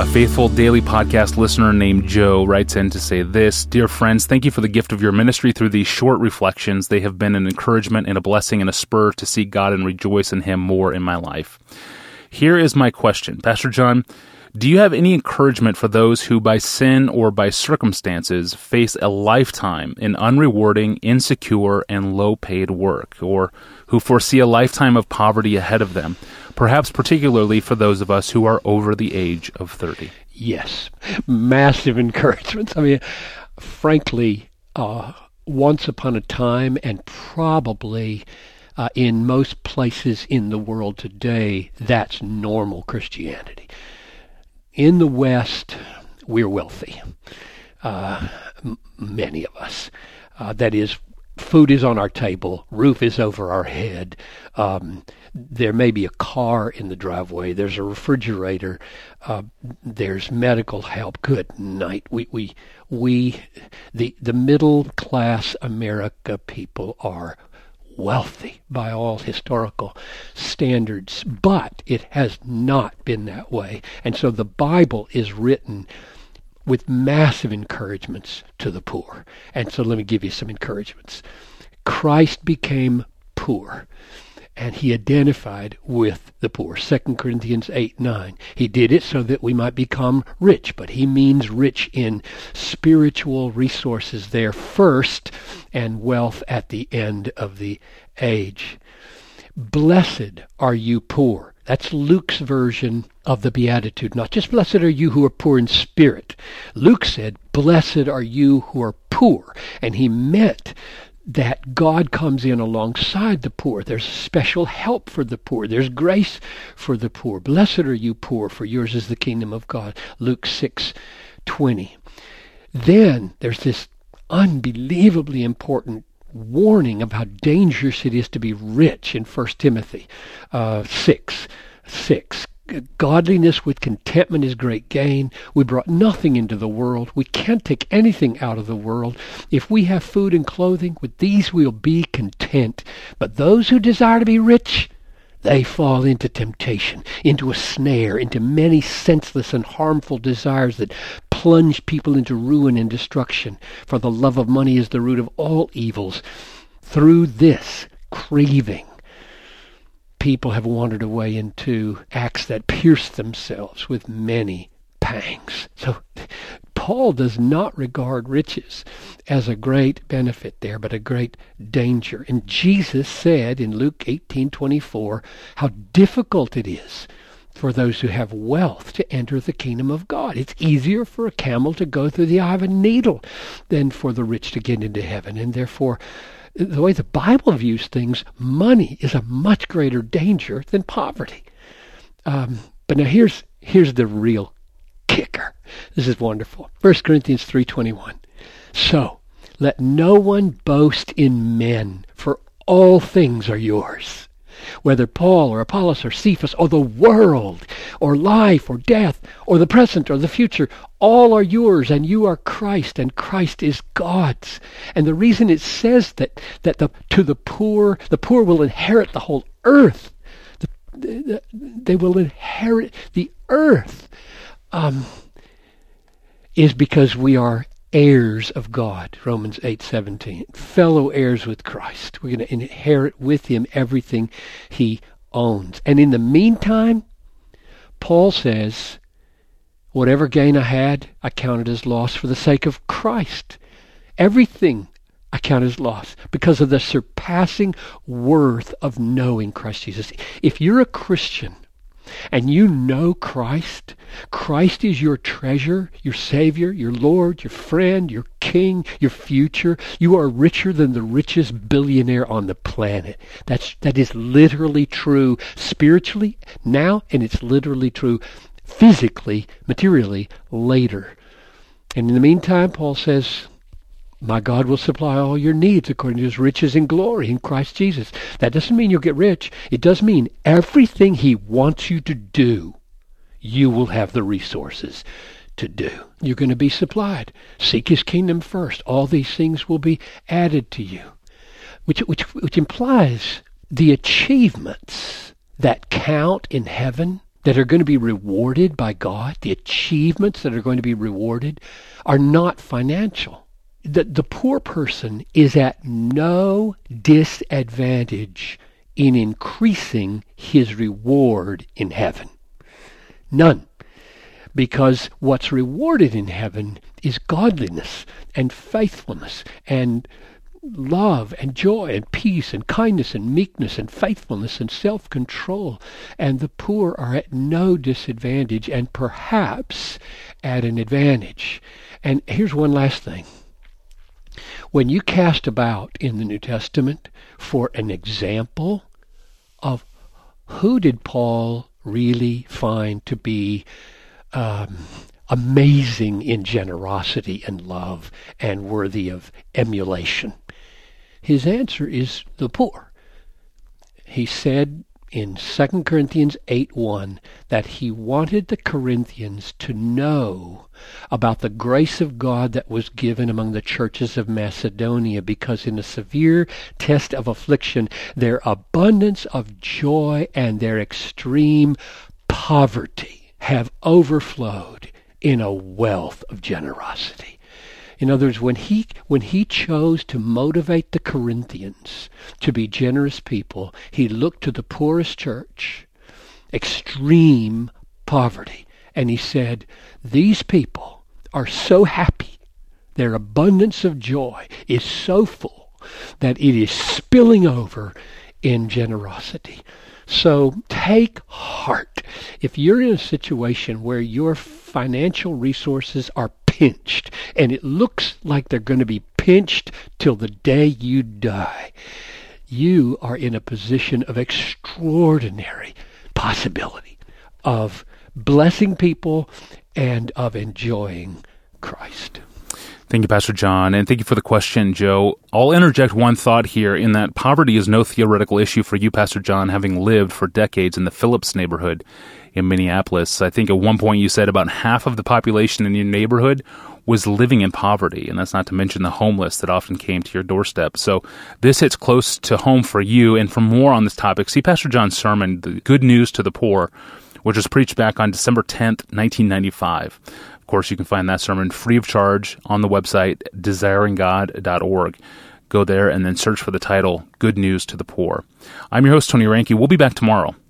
A faithful daily podcast listener named Joe writes in to say this: Dear friends, thank you for the gift of your ministry through these short reflections. They have been an encouragement and a blessing and a spur to seek God and rejoice in Him more in my life. Here is my question. Pastor John, do you have any encouragement for those who by sin or by circumstances face a lifetime in unrewarding, insecure, and low-paid work, or who foresee a lifetime of poverty ahead of them, perhaps particularly for those of us who are over the age of 30? Yes, massive encouragements. I mean, frankly, once upon a time, and probably in most places in the world today, that's normal Christianity. In the West, we're wealthy, many of us. That is, food is on our table, roof is over our head, there may be a car in the driveway, there's a refrigerator, there's medical help. Good night. The middle class America people are wealthy by all historical standards, but it has not been that way. And so the Bible is written with massive encouragements to the poor. And so let me give you some encouragements. Christ became poor, and He identified with the poor. 2 Corinthians 8:9. He did it so that we might become rich, but He means rich in spiritual resources there first, and wealth at the end of the age. Blessed are you poor. That's Luke's version of the Beatitude. Not just blessed are you who are poor in spirit. Luke said, blessed are you who are poor. And he meant that God comes in alongside the poor. There's special help for the poor. There's grace for the poor. Blessed are you poor, for yours is the kingdom of God. Luke 6:20. Then there's this unbelievably important warning of how dangerous it is to be rich in 1 Timothy 6:6. Godliness with contentment is great gain. We brought nothing into the world. We can't take anything out of the world. If we have food and clothing, with these we'll be content. But those who desire to be rich, they fall into temptation, into a snare, into many senseless and harmful desires that plunge people into ruin and destruction. For the love of money is the root of all evils. Through this craving, people have wandered away into acts that pierce themselves with many pangs. So Paul does not regard riches as a great benefit there, but a great danger. And Jesus said in Luke 18:24 how difficult it is for those who have wealth to enter the kingdom of God. It's easier for a camel to go through the eye of a needle than for the rich to get into heaven. And therefore, the way the Bible views things, money is a much greater danger than poverty. But now here's the real kicker. This is wonderful. 1 Corinthians 3:21. So, let no one boast in men, for all things are yours. Whether Paul or Apollos or Cephas or the world or life or death or the present or the future, all are yours, and you are Christ, and Christ is God's. And the reason it says that to the poor will inherit the whole earth. They will inherit the earth, is because we are heirs of God, Romans 8:17, fellow heirs with Christ. We're going to inherit with Him everything He owns. And in the meantime, Paul says, whatever gain I had, I counted as loss for the sake of Christ. Everything I count as loss because of the surpassing worth of knowing Christ Jesus. If you're a Christian and you know Christ, Christ is your treasure, your Savior, your Lord, your friend, your King, your future. You are richer than the richest billionaire on the planet. That is literally true spiritually now, and it's literally true physically, materially later. And in the meantime, Paul says, my God will supply all your needs according to His riches and glory in Christ Jesus. That doesn't mean you'll get rich. It does mean everything He wants you to do, you will have the resources to do. You're going to be supplied. Seek His kingdom first. All these things will be added to you. Which implies the achievements that count in heaven, that are going to be rewarded by God, the achievements that are going to be rewarded, are not financial. The poor person is at no disadvantage in increasing his reward in heaven. None. Because what's rewarded in heaven is godliness and faithfulness and love and joy and peace and kindness and meekness and faithfulness and self-control. And the poor are at no disadvantage and perhaps at an advantage. And here's one last thing. When you cast about in the New Testament for an example of who did Paul really find to be amazing in generosity and love and worthy of emulation, his answer is the poor. He said in 2 Corinthians 8:1 that he wanted the Corinthians to know about the grace of God that was given among the churches of Macedonia, because in a severe test of affliction, their abundance of joy and their extreme poverty have overflowed in a wealth of generosity. In other words, when he chose to motivate the Corinthians to be generous people, he looked to the poorest church, extreme poverty, and he said, these people are so happy, their abundance of joy is so full that it is spilling over in generosity. So take heart. If you're in a situation where your financial resources are pinched, and it looks like they're going to be pinched till the day you die, you are in a position of extraordinary possibility of blessing people and of enjoying Christ. Thank you, Pastor John, and thank you for the question, Joe. I'll interject one thought here in that poverty is no theoretical issue for you, Pastor John, having lived for decades in the Phillips neighborhood in Minneapolis. I think at one point you said about half of the population in your neighborhood was living in poverty, and that's not to mention the homeless that often came to your doorstep. So this hits close to home for you, and for more on this topic, see Pastor John's sermon, The Good News to the Poor, which was preached back on December 10th, 1995. Of course, you can find that sermon free of charge on the website, desiringgod.org. Go there and then search for the title, Good News to the Poor. I'm your host, Tony Reinke. We'll be back tomorrow.